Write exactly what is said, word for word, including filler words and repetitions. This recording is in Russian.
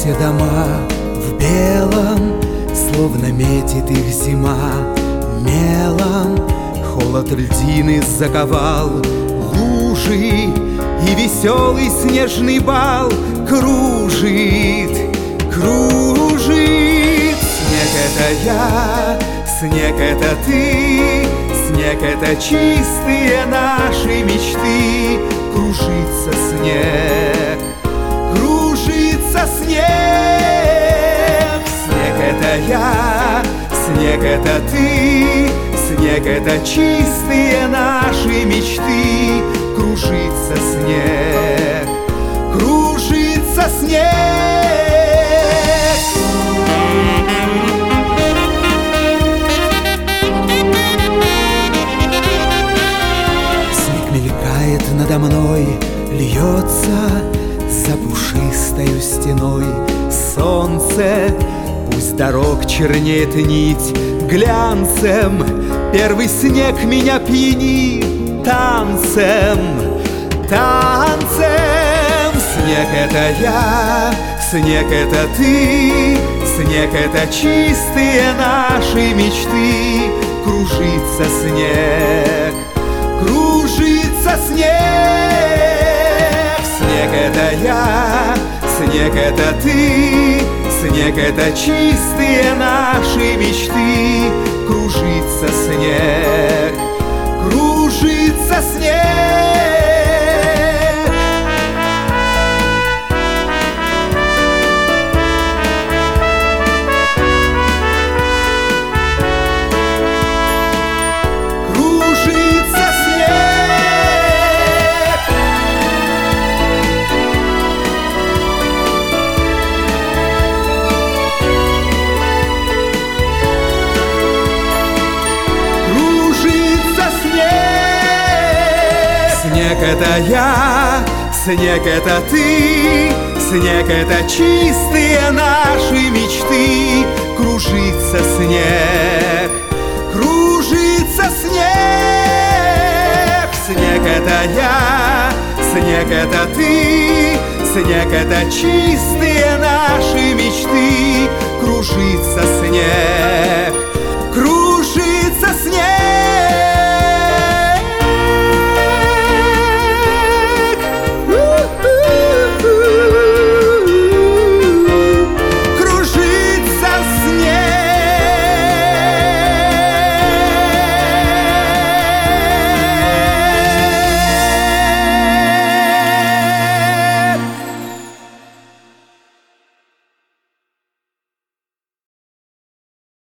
Все дома в белом, словно метит их зима мелом. Холод льдины заковал лужи, и веселый снежный бал кружит, кружит. Снег — это я, снег — это ты, снег — это чистые наши мечты. Кружится снег, кружится снег. Снег — это я, снег — это ты, снег — это чистые наши мечты. Кружится снег, кружится снег. Снег мелькает надо мной, льется за пушистою стеной. Солнце, пусть дорог чернеет нить глянцем. Первый снег меня пьянит танцем, танцем. Снег — это я, снег — это ты, снег — это чистые наши мечты. Кружится снег, кружится снег. Снег — это я, снег — это ты, снег — это чистые наши мечты. Кружится снег, кружится снег. Кружится снег. Снег — это я, снег — это ты, снег — это чистые наши мечты. Кружится снег, кружится снег. Снег — это я, снег — это ты, снег — это чистые наши мечты. Кружится снег,